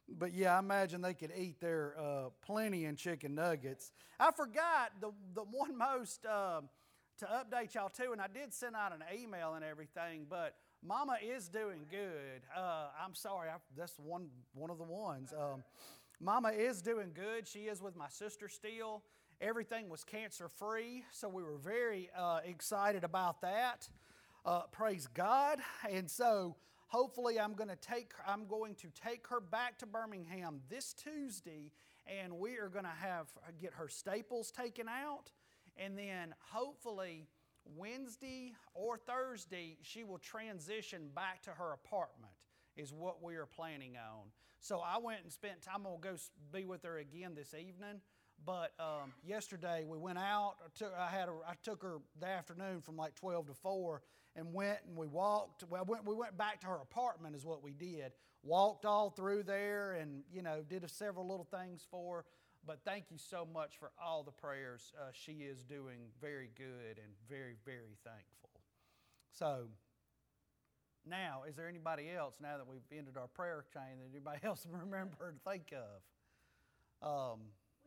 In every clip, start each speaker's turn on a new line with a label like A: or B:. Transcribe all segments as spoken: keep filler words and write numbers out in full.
A: But yeah, I imagine they could eat their uh, plenty in chicken nuggets. I forgot the the one most uh, to update y'all too, and I did send out an email and everything. But Mama is doing good. Uh, I'm sorry, I, that's one one of the ones. Um, Mama is doing good. She is with my sister still. Everything was cancer free, so we were very uh, excited about that. Uh, praise God, and so. Hopefully, I'm going to take I'm going to take her back to Birmingham this Tuesday, and we are going to have get her staples taken out, and then hopefully Wednesday or Thursday she will transition back to her apartment. Is what we are planning on. So I went and spent time. I'm going to go be with her again this evening. But um, yesterday we went out. I took, I, had a, I took her the afternoon from like twelve to four and went and we walked. Well, went, we went back to her apartment is what we did. Walked all through there and, you know, did a, several little things for her. But thank you so much for all the prayers. Uh, she is doing very good and very, very thankful. So now, is there anybody else, now that we've ended our prayer chain, that anybody else remember to think of? Um,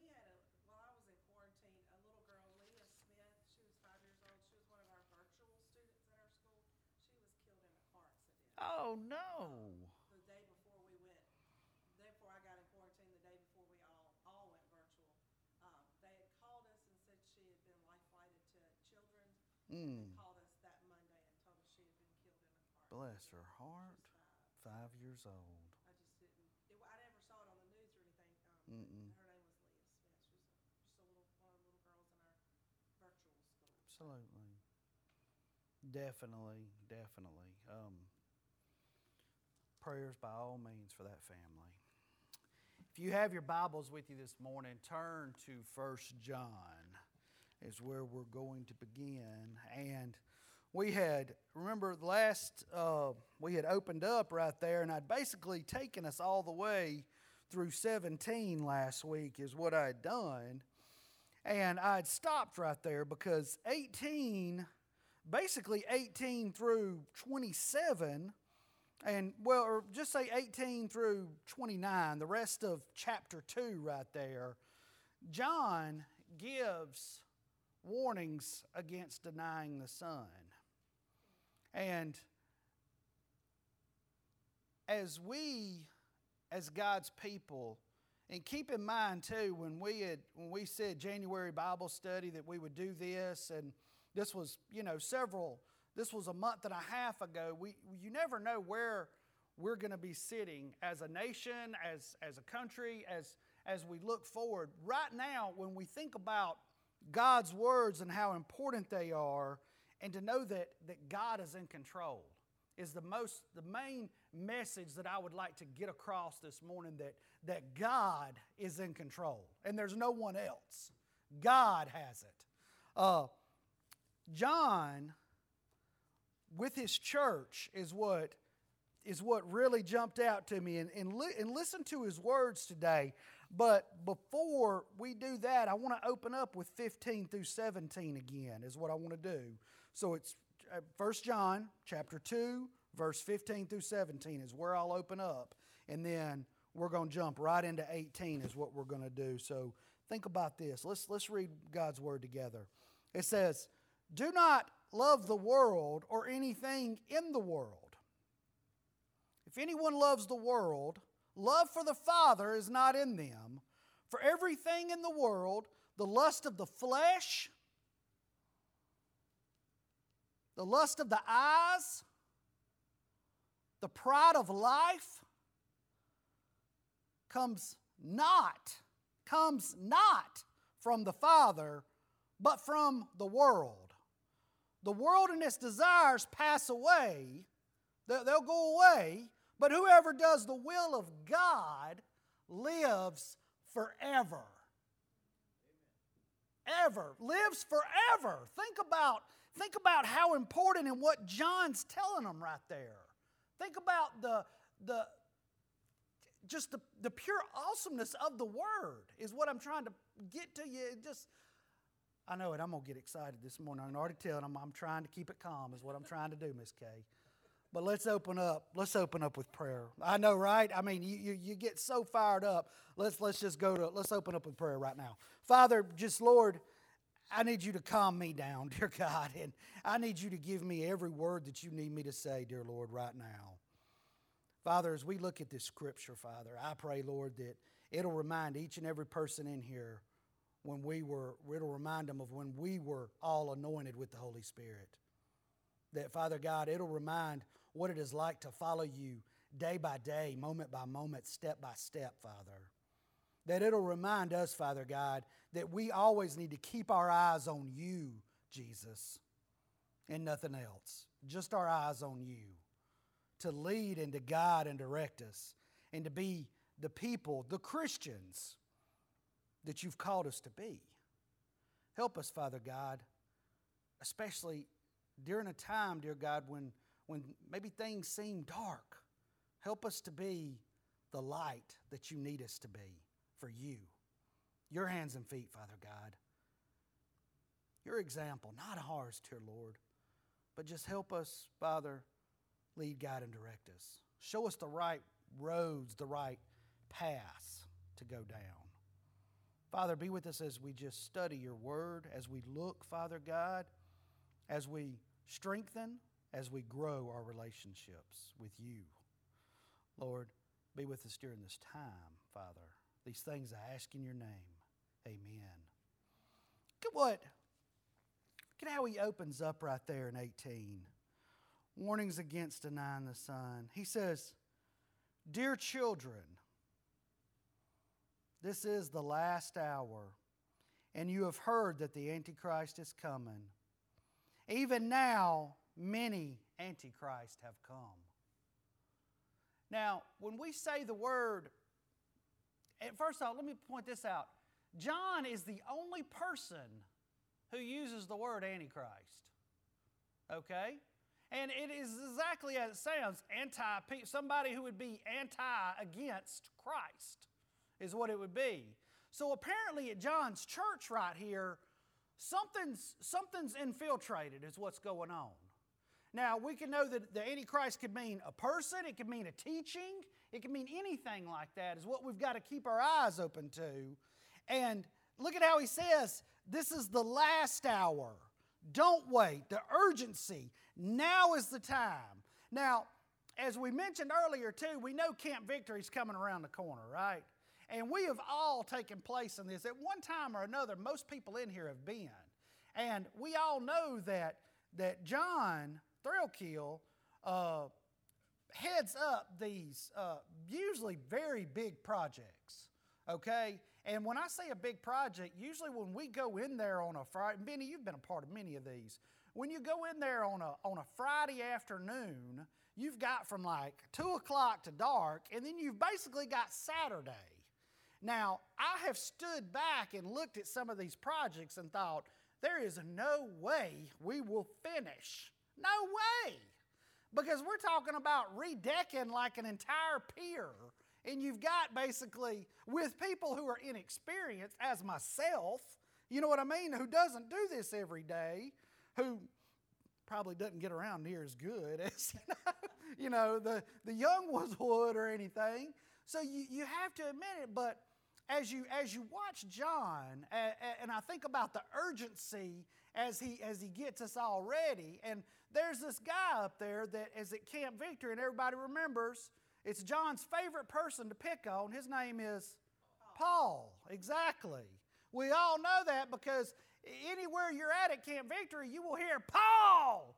A: Oh, no.
B: The day before we went, the day before I got in quarantine, the day before we all, all went virtual, um, they had called us and said she had been life flighted to Children's. Mm. They called us that Monday and told us she had been killed in a car.
A: Bless her heart. Five. Five years old.
B: I just didn't, it, I never saw it on the news or anything. Um,
A: Mm-mm.
B: Her name was Leah Smith. She was a, just a little, one of the little girls in our virtual school.
A: Absolutely. Definitely, definitely. Um, prayers by all means for that family. If you have your Bibles with you this morning, turn to First John is where we're going to begin. And we had, remember last, uh, we had opened up right there and I'd basically taken us all the way through seventeen last week is what I had done. And I'd stopped right there because eighteen, basically eighteen through twenty-seven, and, well, or just say eighteen through twenty-nine, the rest of chapter two right there, John gives warnings against denying the Son. And as we, as God's people, and keep in mind too, when we had when we said January Bible study that we would do this, and this was, you know, several This was a month and a half ago. We, you never know where we're going to be sitting as a nation, as, as a country, as, as we look forward. Right now, when we think about God's words and how important they are, and to know that, that God is in control is the most, the main message that I would like to get across this morning, that, that God is in control and there's no one else. God has it. Uh, John, with his church, is what is what really jumped out to me. And, and, li- and listen to his words today. But before we do that, I want to open up with fifteen through seventeen again, is what I want to do. So it's First John chapter two, verse fifteen through seventeen is where I'll open up. And then we're going to jump right into eighteen is what we're going to do. So think about this. Let's, let's read God's word together. It says, "Do not love the world or anything in the world. If anyone loves the world, love for the Father is not in them. For everything in the world, the lust of the flesh, the lust of the eyes, the pride of life, comes not, comes not from the Father, but from the world. The world and its desires pass away, they'll go away, but whoever does the will of God lives forever." Ever. Lives forever. Think about, think about how important and what John's telling them right there. Think about the, the just the, the pure awesomeness of the Word is what I'm trying to get to you. It just, I know it. I'm going to get excited this morning. I can already tell I'm, I'm trying to keep it calm is what I'm trying to do, Miss Kay. But let's open up. Let's open up with prayer. I know, right? I mean, you, you, you get so fired up. Let's let's just go to, let's open up with prayer right now. Father, just Lord, I need you to calm me down, dear God. And I need you to give me every word that you need me to say, dear Lord, right now. Father, as we look at this scripture, Father, I pray, Lord, that it'll remind each and every person in here when we were, it'll remind them of when we were all anointed with the Holy Spirit. That, Father God, it'll remind what it is like to follow you day by day, moment by moment, step by step, Father. That it'll remind us, Father God, that we always need to keep our eyes on you, Jesus, and nothing else. Just our eyes on you. To lead and to guide and direct us, and to be the people, the Christians, that you've called us to be. Help us, Father God, especially during a time, dear God, when, when maybe things seem dark. Help us to be the light that you need us to be for you. Your hands and feet, Father God. Your example, not ours, dear Lord, but just help us, Father, lead, guide, and direct us. Show us the right roads, the right paths to go down. Father, be with us as we just study your word, as we look, Father God, as we strengthen, as we grow our relationships with you. Lord, be with us during this time, Father. These things I ask in your name. Amen. Look at what, look at how he opens up right there in eighteen. Warnings against denying the Son. He says, "Dear children, this is the last hour, and you have heard that the Antichrist is coming. Even now, many Antichrists have come." Now, when we say the word, and first off, let me point this out. John is the only person who uses the word Antichrist. Okay? And it is exactly as it sounds, anti, somebody who would be anti against Christ is what it would be. So apparently at John's church right here, something's, something's infiltrated is what's going on. Now, we can know that the Antichrist could mean a person, it could mean a teaching, it could mean anything like that is what we've got to keep our eyes open to. And look at how he says, this is the last hour. Don't wait. The urgency. Now is the time. Now, as we mentioned earlier too, we know Camp Victory is coming around the corner, right? And we have all taken place in this. At one time or another, most people in here have been. And we all know that, that John Thrillkill uh, heads up these uh, usually very big projects, okay? And when I say a big project, usually when we go in there on a Friday, Benny, you've been a part of many of these. When you go in there on a, on a Friday afternoon, you've got from like two o'clock to dark, and then you've basically got Saturday. Now, I have stood back and looked at some of these projects and thought, there is no way we will finish. No way. Because we're talking about redecking like an entire pier. And you've got basically, with people who are inexperienced, as myself, you know what I mean, who doesn't do this every day, who probably doesn't get around near as good as, you know, you know the, the young ones would or anything. So you, you have to admit it, but as you as you watch John, uh, and I think about the urgency as he as he gets us all ready, and there's this guy up there that is at Camp Victory, and everybody remembers, it's John's favorite person to pick on. His name is Paul. Paul. Exactly. We all know that because anywhere you're at at Camp Victory, you will hear Paul,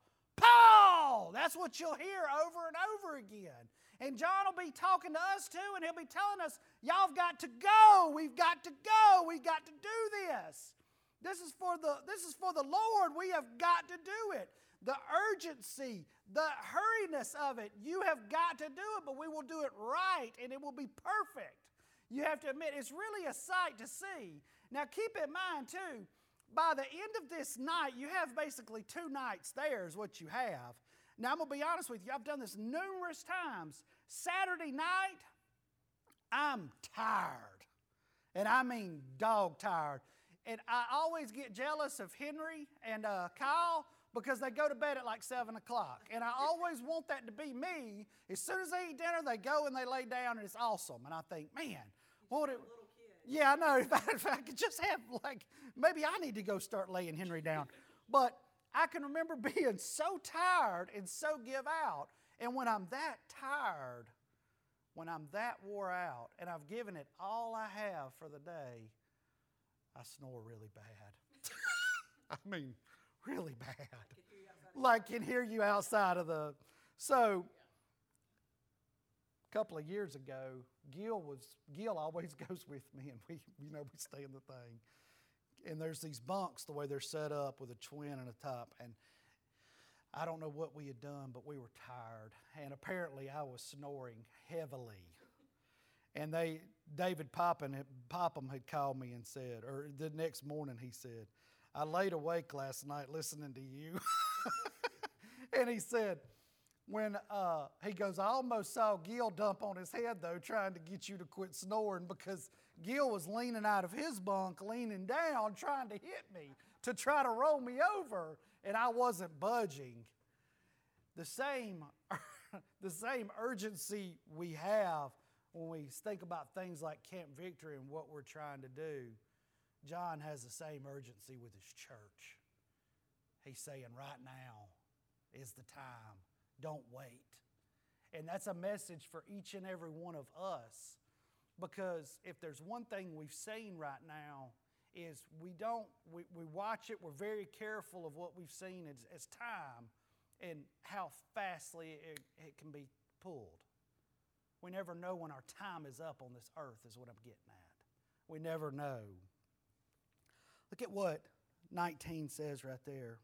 A: Paul. That's what you'll hear over and over again. And John will be talking to us too, and he'll be telling us, y'all have got to go. We've got to go. We've got to do this. This is for the, this is for the Lord. We have got to do it. The urgency, the hurriness of it, you have got to do it, but we will do it right, and it will be perfect. You have to admit, it's really a sight to see. Now, keep in mind, too, by the end of this night, you have basically two nights there is what you have. Now, I'm going to be honest with you. I've done this numerous times. Saturday night, I'm tired. And I mean dog tired. And I always get jealous of Henry and uh, Kyle because they go to bed at like seven o'clock. And I always want that to be me. As soon as they eat dinner, they go and they lay down, and it's awesome. And I think, man, what it, yeah, I know. If I, if I could just have, like, maybe I need to go start laying Henry down. But I can remember being so tired and so give out. And when I'm that tired, when I'm that wore out, and I've given it all I have for the day, I snore really bad. I mean, really bad. Like can hear you outside of the... So, a couple of years ago, Gil was Gil always goes with me, and we, you know, we stay in the thing. And there's these bunks, the way they're set up with a twin and a top, and I don't know what we had done, but we were tired, and apparently I was snoring heavily. And they, David Popham had, Popham had called me and said, or the next morning he said, I laid awake last night listening to you. And he said, when uh, he goes, I almost saw Gil dump on his head, though, trying to get you to quit snoring, because Gil was leaning out of his bunk, leaning down, trying to hit me, to try to roll me over, and I wasn't budging. The same, the same urgency we have when we think about things like Camp Victory and what we're trying to do, John has the same urgency with his church. He's saying right now is the time. Don't wait. And that's a message for each and every one of us, because if there's one thing we've seen right now is we don't, we, we watch it, we're very careful of what we've seen as, as time and how fastly it, it can be pulled. We never know when our time is up on this earth is what I'm getting at. We never know. Look at what nineteen says right there.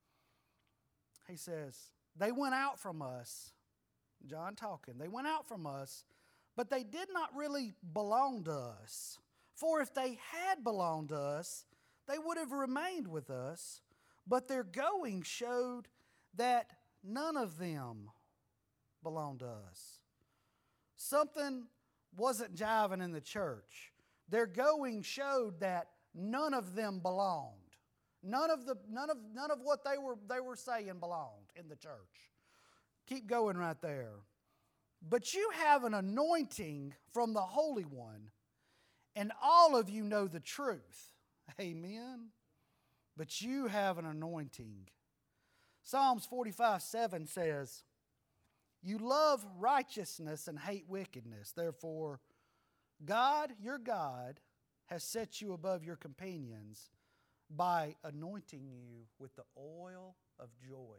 A: He says, they went out from us, John talking, they went out from us, but they did not really belong to us. For if they had belonged to us, they would have remained with us, but their going showed that none of them belonged to us. Something wasn't jiving in the church. Their going showed that none of them belonged. None of the none of none of what they were they were saying belonged in the church. Keep going right there. But you have an anointing from the Holy One, and all of you know the truth. Amen. But you have an anointing. Psalms forty-five seven says, you love righteousness and hate wickedness. Therefore, God, your God, has set you above your companions by anointing you with the oil of joy.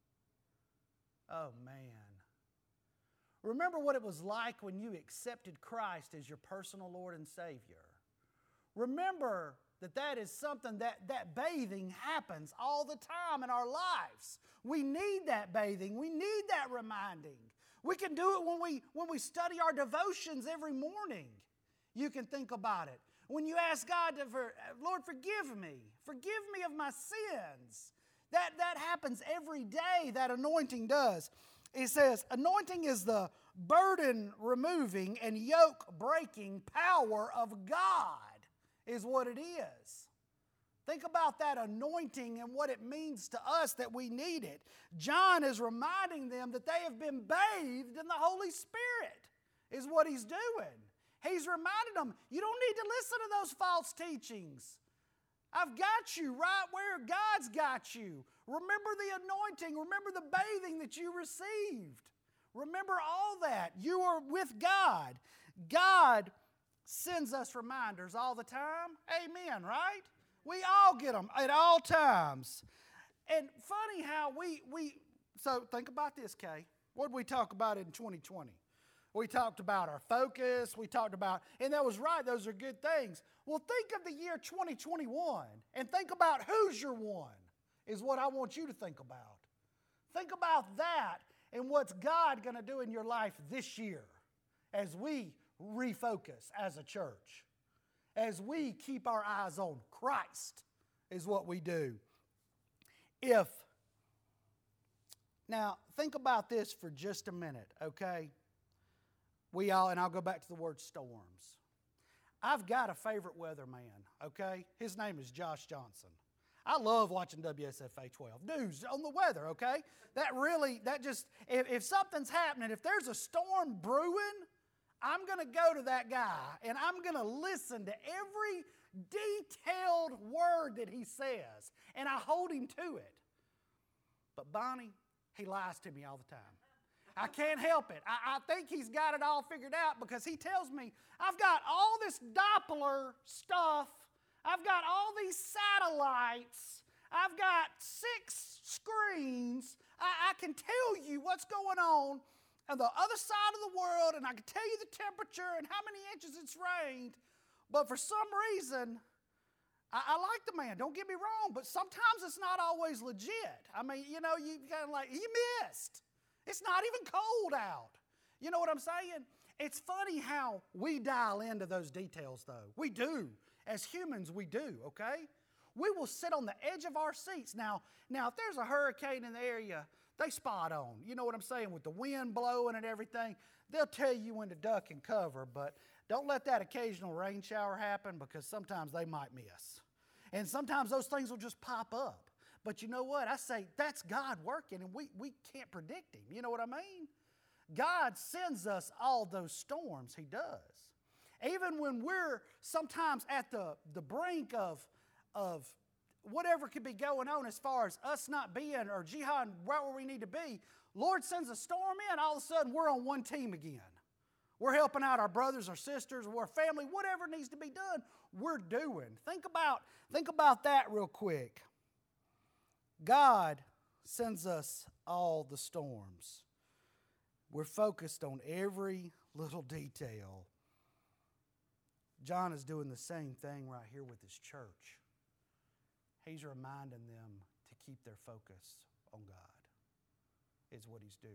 A: Oh, man. Remember what it was like when you accepted Christ as your personal Lord and Savior. Remember that that is something that, that bathing happens all the time in our lives. We need that bathing. We need that reminding. We can do it when we, when we study our devotions every morning. You can think about it. When you ask God, to, for, Lord, forgive me. Forgive me of my sins. That, that happens every day, that anointing does. It says, anointing is the burden removing and yoke breaking power of God, is what it is. Think about that anointing and what it means to us that we need it. John is reminding them that they have been bathed in the Holy Spirit, is what he's doing. He's reminding them, you don't need to listen to those false teachings. I've got you right where God's got you. Remember the anointing. Remember the bathing that you received. Remember all that. You are with God. God sends us reminders all the time. Amen, right? We all get them at all times. And funny how we, we so think about this, Kay. What did we talk about in twenty twenty? We talked about our focus. We talked about, and that was right, those are good things. Well, think of the year twenty twenty-one and think about who's your one, is what I want you to think about. Think about that and what's God going to do in your life this year as we refocus as a church. As we keep our eyes on Christ is what we do. If, now think about this for just a minute, okay? We all, and I'll go back to the word storms. I've got a favorite weatherman, okay? His name is Josh Johnson. I love watching W S F A twelve. News on the weather, okay? That really, that just, if, if something's happening, if there's a storm brewing, I'm going to go to that guy and I'm going to listen to every detailed word that he says, and I hold him to it. But Bonnie, he lies to me all the time. I can't help it. I, I think he's got it all figured out because he tells me, I've got all this Doppler stuff. I've got all these satellites. I've got six screens. I, I can tell you what's going on on the other side of the world, and I can tell you the temperature and how many inches it's rained. But for some reason, I, I like the man, don't get me wrong, but sometimes it's not always legit. I mean, you know, you kind of like, you missed. It's not even cold out. You know what I'm saying? It's funny how we dial into those details, though. We do. As humans, we do, okay? We will sit on the edge of our seats. Now, now, if there's a hurricane in the area, they spot on. You know what I'm saying? With the wind blowing and everything, they'll tell you when to duck and cover, but don't let that occasional rain shower happen because sometimes they might miss. And sometimes those things will just pop up. But you know what? I say that's God working, and we, we can't predict Him. You know what I mean? God sends us all those storms. He does. Even when we're sometimes at the, the brink of, of whatever could be going on as far as us not being or jihad right where we need to be, Lord sends a storm in, all of a sudden we're on one team again. We're helping out our brothers or sisters or our family, whatever needs to be done, we're doing. Think about, think about that real quick. God sends us all the storms. We're focused on every little detail. John is doing the same thing right here with his church. He's reminding them to keep their focus on God, is what he's doing.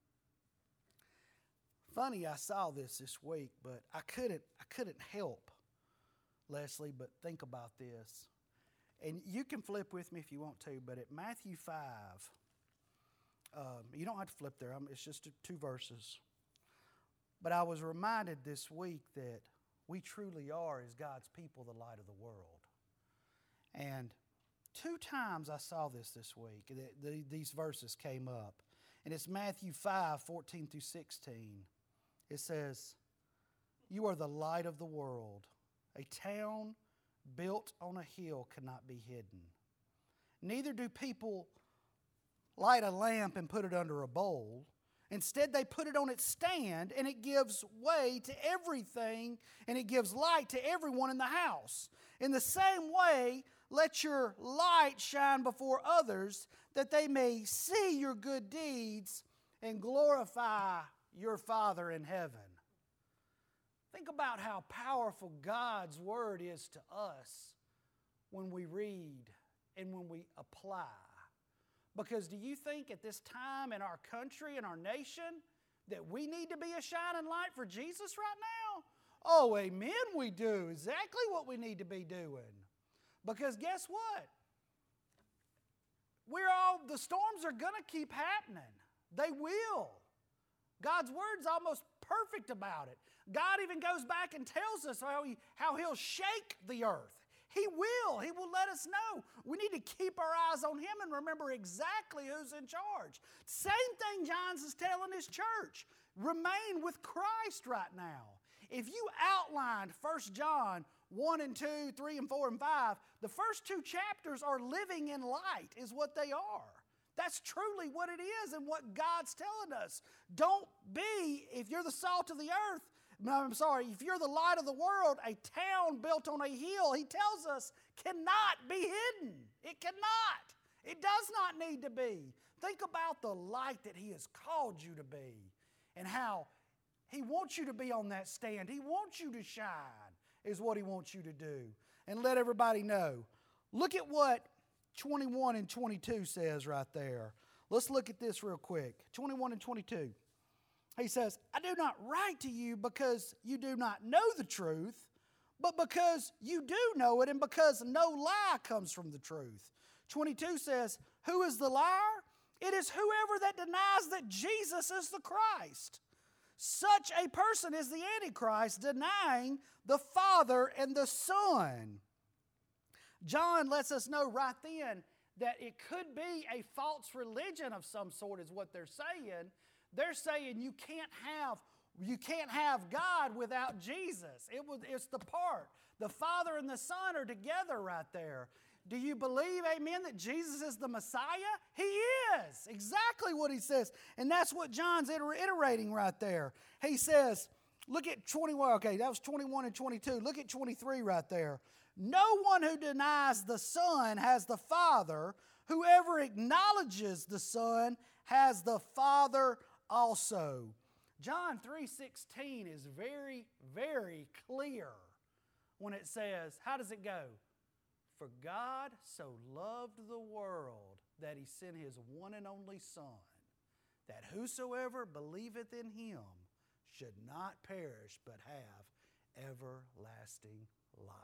A: Funny, I saw this this week, but I couldn't, I couldn't help, Leslie, but think about this. And you can flip with me if you want to, but at Matthew five, um, you don't have to flip there. I'm, it's just two verses. But I was reminded this week that we truly are, as God's people, the light of the world. And two times I saw this this week. The, the, these verses came up. And it's Matthew five, fourteen through sixteen. It says, "You are the light of the world. A town built on a hill cannot be hidden. Neither do people light a lamp and put it under a bowl. Instead, they put it on its stand, and it gives way to everything, and it gives light to everyone in the house. In the same way, let your light shine before others, that they may see your good deeds and glorify your Father in heaven." Think about how powerful God's Word is to us when we read and when we apply. Because do you think at this time in our country and our nation that we need to be a shining light for Jesus right now? Oh, amen, we do. Exactly what we need to be doing. Because guess what? We're all, the storms are going to keep happening. They will. God's Word's almost perfect about it. God even goes back and tells us how, he, how He'll shake the earth. He will. He will let us know. We need to keep our eyes on Him and remember exactly who's in charge. Same thing John's is telling his church. Remain with Christ right now. If you outlined First John one and two, three and four and five, the first two chapters are living in light is what they are. That's truly what it is and what God's telling us. Don't be, if you're the salt of the earth, no, I'm sorry, if you're the light of the world, a town built on a hill, He tells us, cannot be hidden. It cannot. It does not need to be. Think about the light that He has called you to be and how He wants you to be on that stand. He wants you to shine is what He wants you to do. And let everybody know. Look at what twenty-one and twenty-two says right there. Let's look at this real quick. twenty-one and twenty-two. He says, "I do not write to you because you do not know the truth, but because you do know it and because no lie comes from the truth." twenty-two says, "Who is the liar? It is whoever that denies that Jesus is the Christ. Such a person is the Antichrist, denying the Father and the Son. John lets us know right then that it could be a false religion of some sort is what they're saying. They're saying you can't have, you can't have God without Jesus. It was, it's the part. The Father and the Son are together right there. Do you believe, amen, that Jesus is the Messiah? He is. Exactly what he says. And that's what John's iterating right there. He says, look at twenty-one. Okay, that was twenty-one and twenty-two. Look at twenty-three right there. No one who denies the Son has the Father. Whoever acknowledges the Son has the Father also. John three sixteen is very, very clear when it says, how does it go? For God so loved the world that he sent his one and only Son, that whosoever believeth in him should not perish but have everlasting life.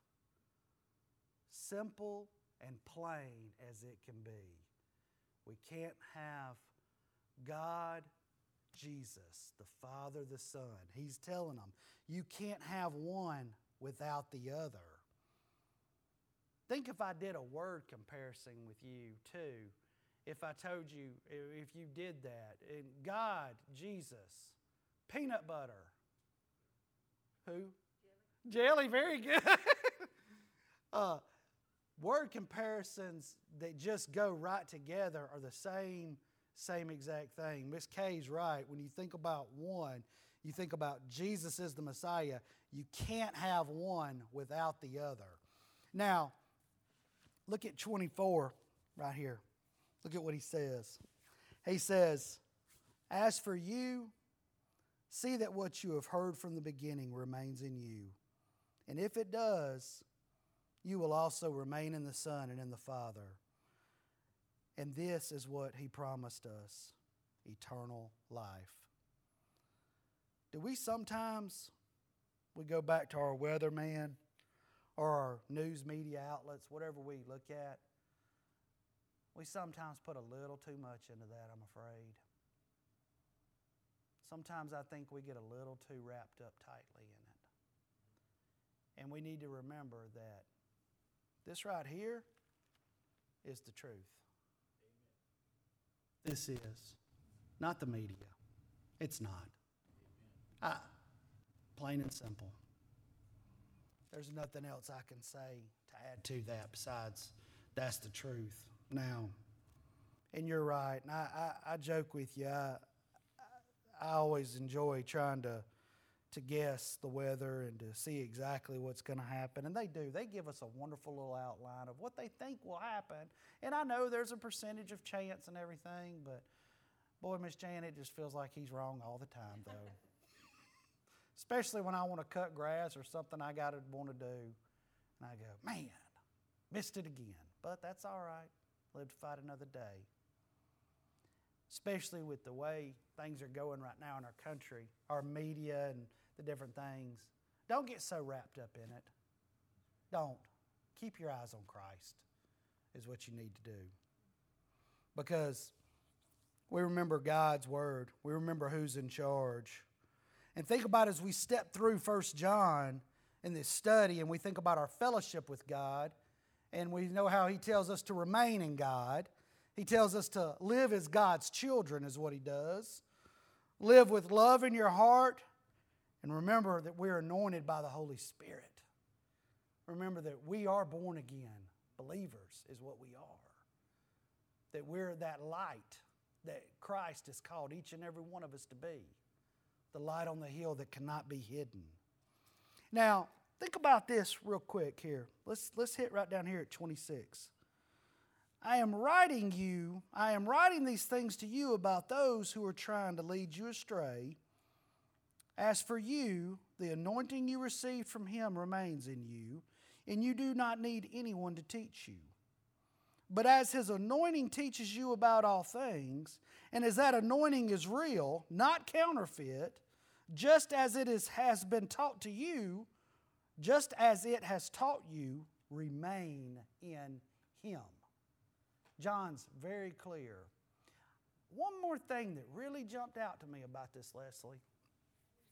A: Simple and plain as it can be. We can't have God, Jesus, the Father, the Son. He's telling them, you can't have one without the other. Think if I did a word comparison with you too. If I told you, if you did that, and God, Jesus, peanut butter. Who? Jelly, Jelly very good. uh, word comparisons that just go right together are the same, same exact thing. Miss Kay's right. When you think about one, you think about Jesus is the Messiah. You can't have one without the other. Now, look at twenty-four right here. Look at what he says. He says, as for you, see that what you have heard from the beginning remains in you. And if it does, you will also remain in the Son and in the Father. And this is what he promised us, eternal life. Do we sometimes, we go back to our weatherman or our news media outlets, whatever we look at, we sometimes put a little too much into that, I'm afraid. Sometimes I think we get a little too wrapped up tightly in it. And we need to remember that this right here is the truth. Amen. This is not the media. It's not. I, plain and simple. There's nothing else I can say to add to that besides that's the truth. Now, and you're right, and I, I, I joke with you. I, I always enjoy trying to, to guess the weather and to see exactly what's going to happen. And they do. They give us a wonderful little outline of what they think will happen. And I know there's a percentage of chance and everything, but boy, Miss Jan, it just feels like he's wrong all the time, though. Especially when I want to cut grass or something I got to want to do. And I go, man, missed it again. But that's all right. Live to fight another day. Especially with the way things are going right now in our country, our media and the different things. Don't get so wrapped up in it. Don't. Keep your eyes on Christ is what you need to do. Because we remember God's Word. We remember who's in charge. And think about as we step through First John in this study and we think about our fellowship with God and we know how he tells us to remain in God. He tells us to live as God's children is what he does. Live with love in your heart and remember that we're anointed by the Holy Spirit. Remember that we are born again. Believers is what we are. That we're that light that Christ has called each and every one of us to be. The light on the hill that cannot be hidden. Now, think about this real quick here. Let's, let's hit right down here at twenty-six. I am writing you, I am writing these things to you about those who are trying to lead you astray. As for you, the anointing you received from him remains in you, and you do not need anyone to teach you. But as his anointing teaches you about all things, and as that anointing is real, not counterfeit, just as it is, has been taught to you, just as it has taught you, remain in him. John's very clear. One more thing that really jumped out to me about this, Leslie.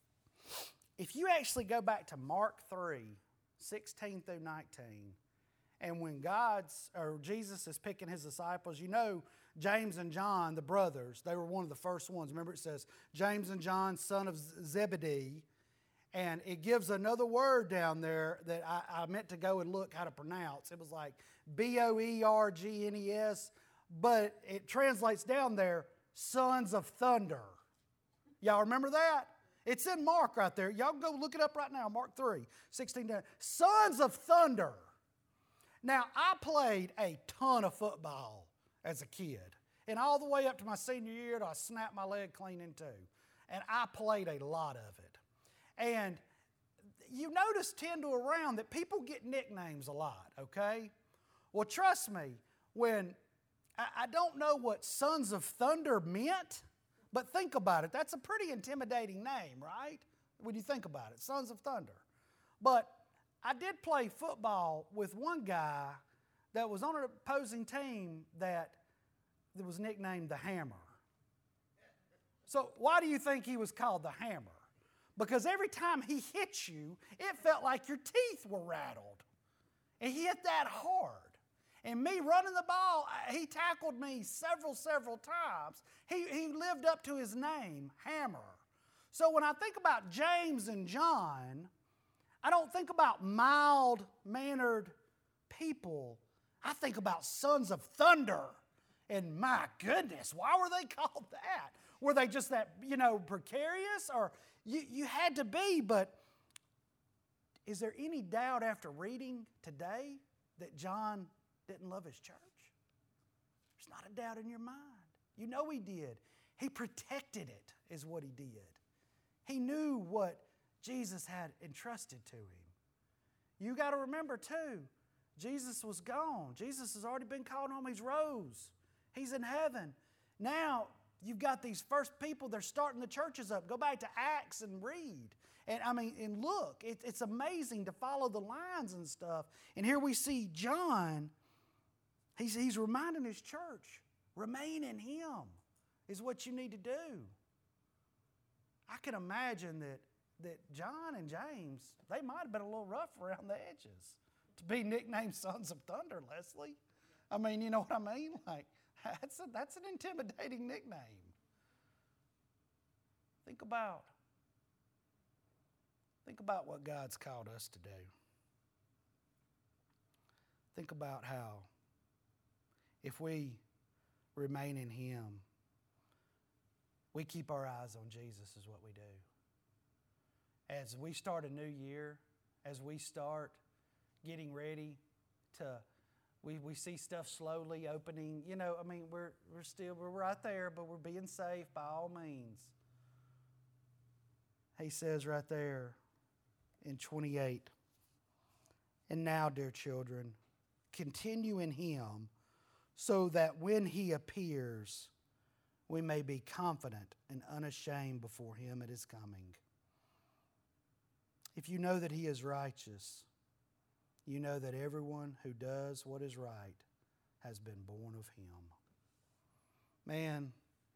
A: If you actually go back to Mark three, sixteen through nineteen, And when God's, or Jesus is picking his disciples, you know, James and John, the brothers, they were one of the first ones. Remember it says, James and John, son of Zebedee. And it gives another word down there that I, I meant to go and look how to pronounce. It was like B O E R G N E S, but it translates down there, sons of thunder. Y'all remember that? It's in Mark right there. Y'all go look it up right now, Mark three, sixteen. Sons of thunder. Now, I played a ton of football as a kid. And all the way up to my senior year, I snapped my leg clean in two. And I played a lot of it. And you notice ten to around that people get nicknames a lot, okay? Well, trust me, when I, I don't know what Sons of Thunder meant, but think about it. That's a pretty intimidating name, right? When you think about it, Sons of Thunder. But I did play football with one guy that was on an opposing team that, that was nicknamed the Hammer. So why do you think he was called the Hammer? Because every time he hit you, it felt like your teeth were rattled. And he hit that hard. And me running the ball, he tackled me several, several times. He, he lived up to his name, Hammer. So when I think about James and John, I don't think about mild-mannered people. I think about sons of thunder. And my goodness, why were they called that? Were they just that, you know, precarious? Or you, you had to be, but is there any doubt after reading today that John didn't love his church? There's not a doubt in your mind. You know he did. He protected it, is what he did. He knew what Jesus had entrusted to him. You got to remember too, Jesus was gone. Jesus has already been called home. He's rose. He's in heaven. Now, you've got these first people, they're starting the churches up. Go back to Acts and read. And I mean, and look, it, it's amazing to follow the lines and stuff. And here we see John, he's, he's reminding his church, remain in him is what you need to do. I can imagine that, that John and James, they might have been a little rough around the edges to be nicknamed Sons of Thunder, Leslie. I mean, you know what I mean? Like, that's, a, that's an intimidating nickname. Think about, think about what God's called us to do. Think about how if we remain in him, we keep our eyes on Jesus is what we do. As we start a new year, as we start getting ready to, we, we see stuff slowly opening. You know, I mean, we're, we're still, we're right there, but we're being safe by all means. He says right there in twenty-eight, and now, dear children, continue in him so that when he appears, we may be confident and unashamed before him at his coming. If you know that he is righteous, you know that everyone who does what is right has been born of him. Man,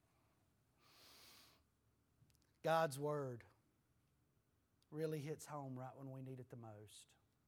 A: God's word really hits home right when we need it the most.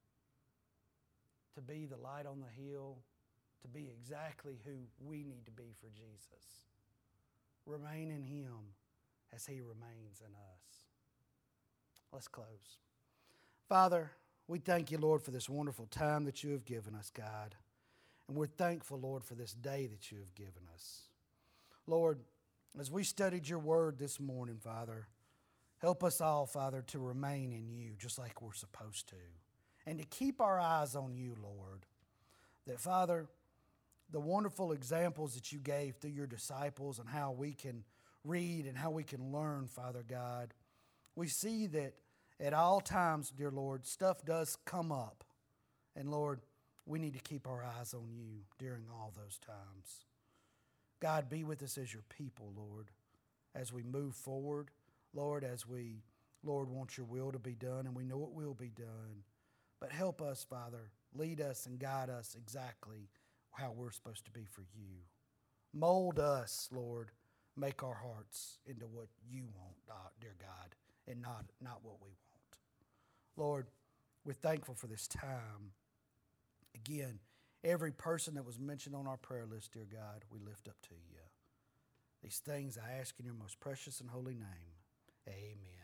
A: To be the light on the hill, to be exactly who we need to be for Jesus. Remain in him as he remains in us. Let's close. Father, we thank you, Lord, for this wonderful time that you have given us, God. And we're thankful, Lord, for this day that you have given us. Lord, as we studied your word this morning, Father, help us all, Father, to remain in you just like we're supposed to. And to keep our eyes on you, Lord. That, Father, the wonderful examples that you gave through your disciples and how we can read and how we can learn, Father God, we see that at all times, dear Lord, stuff does come up. And Lord, we need to keep our eyes on you during all those times. God, be with us as your people, Lord, as we move forward. Lord, as we, Lord, want your will to be done, and we know it will be done. But help us, Father, lead us and guide us exactly how we're supposed to be for you. Mold us, Lord. Make our hearts into what you want, dear God, and not, not what we want. Lord, we're thankful for this time. Again, every person that was mentioned on our prayer list, dear God, we lift up to you. These things I ask in your most precious and holy name. Amen.